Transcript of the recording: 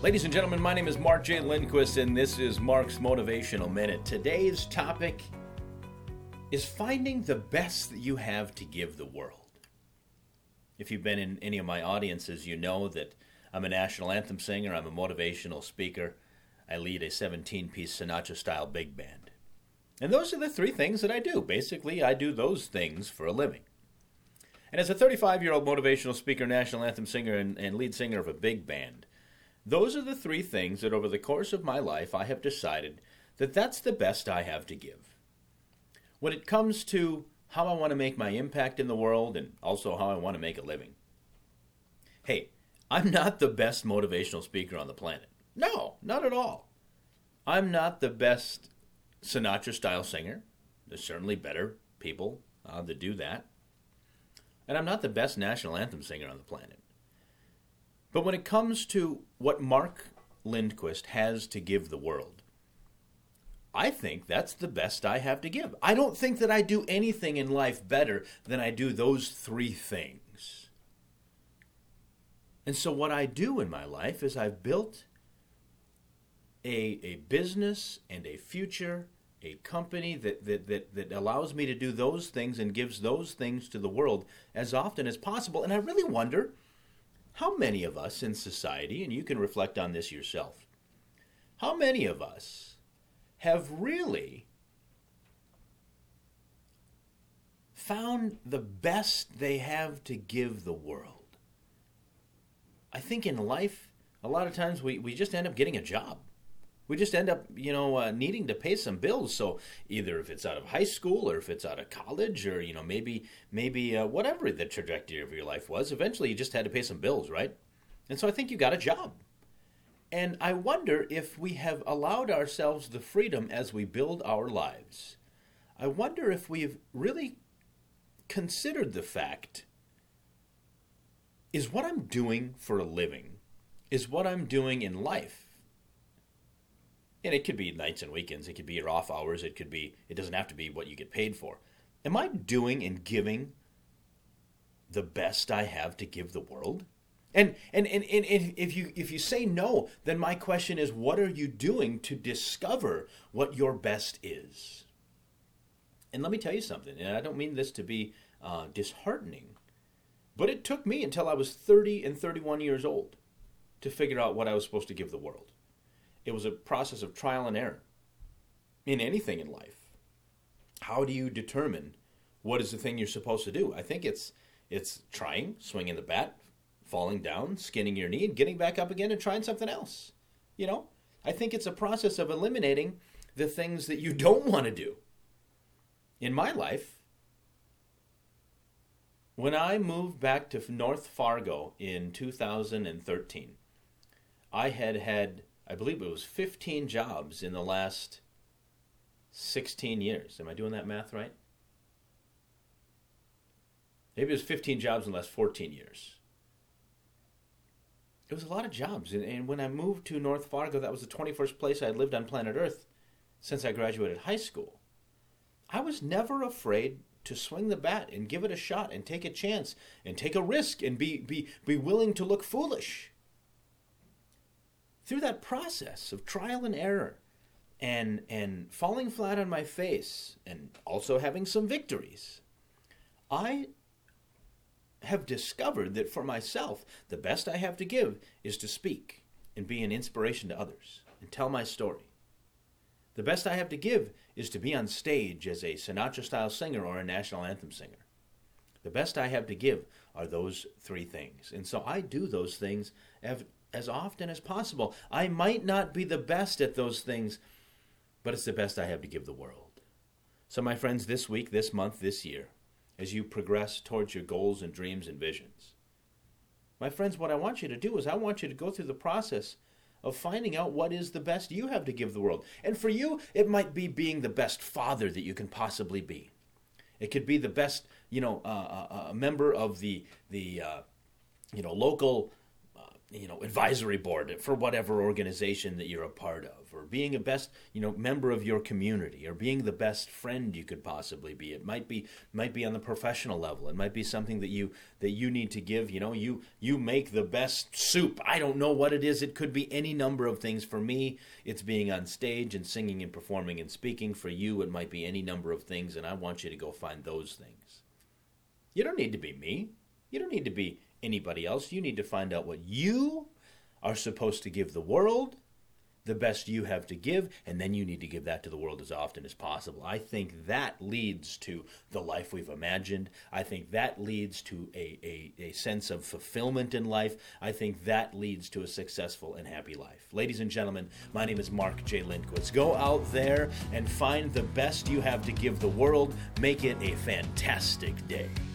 Ladies and gentlemen, my name is Mark J. Lindquist, and this is Mark's Motivational Minute. Today's topic is finding the best that you have to give the world. If you've been in any of my audiences, you know that I'm a national anthem singer, I'm a motivational speaker, I lead a 17-piece Sinatra-style big band. And those are the three things that I do. Basically, I do those things for a living. And as a 35-year-old motivational speaker, national anthem singer, and lead singer of a big band, those are the three things that over the course of my life I have decided that that's the best I have to give. When it comes to how I want to make my impact in the world and also how I want to make a living. Hey, I'm not the best motivational speaker on the planet. No, not at all. I'm not the best Sinatra-style singer. There's certainly better people that do that. And I'm not the best national anthem singer on the planet. But when it comes to what Mark Lindquist has to give the world, I think that's the best I have to give. I don't think that I do anything in life better than I do those three things. And so what I do in my life is I've built a business and a future, a company that allows me to do those things and gives those things to the world as often as possible. And I really wonder how many of us in society, and you can reflect on this yourself, how many of us have really found the best they have to give the world? I think in life, a lot of times we just end up getting a job. We just end up, needing to pay some bills. So either if it's out of high school or if it's out of college or, maybe whatever the trajectory of your life was, eventually you just had to pay some bills, right? And so I think you got a job. And I wonder if we have allowed ourselves the freedom as we build our lives. I wonder if we've really considered the fact, is what I'm doing for a living, is what I'm doing in life. And it could be nights and weekends, it could be your off hours, it doesn't have to be what you get paid for. Am I doing and giving the best I have to give the world? And if you say no, then my question is, what are you doing to discover what your best is? And let me tell you something, and I don't mean this to be disheartening, but it took me until I was 30 and 31 years old to figure out what I was supposed to give the world. It was a process of trial and error in anything in life. How do you determine what is the thing you're supposed to do? I think it's trying, swinging the bat, falling down, skinning your knee, and getting back up again and trying something else. I think it's a process of eliminating the things that you don't want to do. In my life, when I moved back to North Fargo in 2013, I had I believe it was 15 jobs in the last 16 years. Am I doing that math right? Maybe it was 15 jobs in the last 14 years. It was a lot of jobs. And when I moved to North Fargo, that was the 21st place I had lived on planet Earth since I graduated high school. I was never afraid to swing the bat and give it a shot and take a chance and take a risk and be willing to look foolish. Through that process of trial and error and falling flat on my face and also having some victories, I have discovered that for myself, the best I have to give is to speak and be an inspiration to others and tell my story. The best I have to give is to be on stage as a Sinatra-style singer or a national anthem singer. The best I have to give are those three things. And so I do those things as often as possible. I might not be the best at those things, but it's the best I have to give the world. So my friends, this week, this month, this year, as you progress towards your goals and dreams and visions, my friends, what I want you to do is I want you to go through the process of finding out what is the best you have to give the world. And for you, it might be being the best father that you can possibly be. It could be the best, member of the local advisory board for whatever organization that you're a part of, or being a best, member of your community, or being the best friend you could possibly be. It might be on the professional level. It might be something that you need to give. You make the best soup. I don't know what it is. It could be any number of things. For me, it's being on stage and singing and performing and speaking. For you, it might be any number of things, and I want you to go find those things. You don't need to be me. You don't need to be anybody else. You need to find out what you are supposed to give the world, the best you have to give, and then you need to give that to the world as often as possible. I think that leads to the life we've imagined. I think that leads to a sense of fulfillment in life. I think that leads to a successful and happy life. Ladies and gentlemen, my name is Mark J. Lindquist. Go out there and find the best you have to give the world. Make it a fantastic day.